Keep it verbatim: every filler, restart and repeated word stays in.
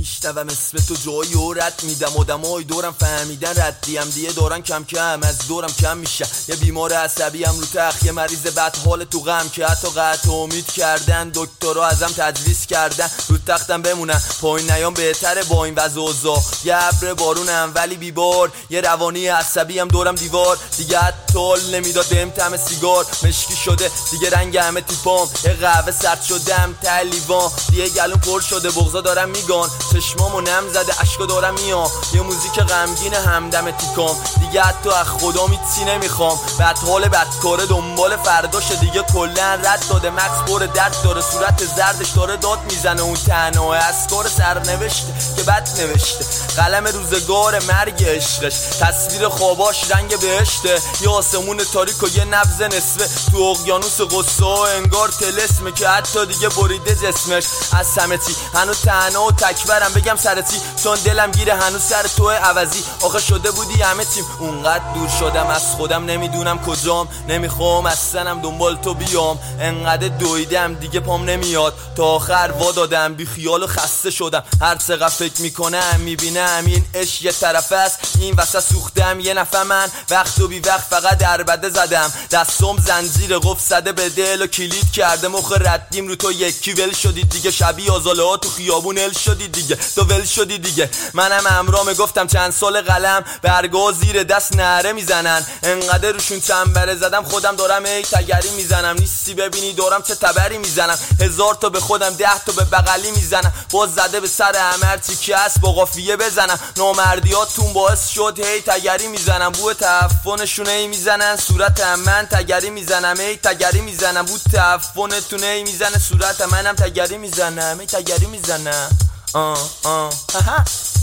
میشنوم اسم تو جایی و رد میدم، آدمای دورم فهمیدن ردیم دیگه دارن کم کم از دورم کم میشن. یه بیمار عصبی هم رو تخت، یه مریض بد حال تو غم که حتی قطع امید کردن، دکترها ازم تجویز کردن رو تختم بمونم پایین نیام بهتره با این وضع اوضاع. یه ابر بارونم ولی بیبار، یه روانی عصبی هم دورم دیوار، دیگه حال نمیداد بهم طعم سیگار، مشکی شده دیگه رنگ همه تیپام، یه قهوه سرد شدم ته لیوان، دیگه گلوم پر شده بغضا دارم میگان، چشمامو نم زده اشکا دارم میام، یه موزیک غمگین همدم تیکام، دیگه حتی از خدا میتی نمیخوام، بد حال بدکاره دنبال فرداشه، دیگه کلا رد داده مکس پر درد داره، صورت زردش داره داد میزنه، اون تنها اسکار سرنوشته که بد نوشته، قلم روزگار مرگ عشقش، تصویر خواباش رنگ بهشته، یه آسمون تاریک و یه نبض نصفه تو اقیانوس غصه و انگار تلسمه که حتی دیگه بریده جسمش از همه چی، هنوز تنها و تکبرم بگم سرتی چون دلم گیره هنوز سر تو عوضی، آخه شده بودی همه چیم، اونقدر دور شدم از خودم نمیدونم کجام، نمیخوام اصلاً دنبال تو بیام، انقدر دویدم دیگه پام نمیاد، تا آخر وا دادم بی خیال و خسته شدم، هر چقدر فکر میکنم میبینم این عشق یه طرف است، این وسط سوختم یه نفر من، وقت و بی وقت فقط دربده زدم، دستم زنجیر قفل زده به دل و کلید کرده مخ ردیم رو تو یکی ول شدی دیگه، شبیه آزاله ها تو خیابون ال شدی دیگه، تو ول شدی دیگه، منم امرام گفتم چند سال قلم برگا زیر دست نهره میزنن، انقدر روشون چنبره زدم خودم دارم ای تگری میزنم، نیستی ببینی دارم چه تبری میزنم، هزار تا به خودم ده تا به بغلی میزنم، باز زده به سر همه چی که هست با قافیه بزنم، نامردیاتون باعث شد هی تگری میزنم، بو تعفنشون هی میزنن صورت من تگری میزنم، هی تگری میزنم، بو تعفنتون هی میزنه صورت منم تگری میزنم، هی تگری میزنم آه آه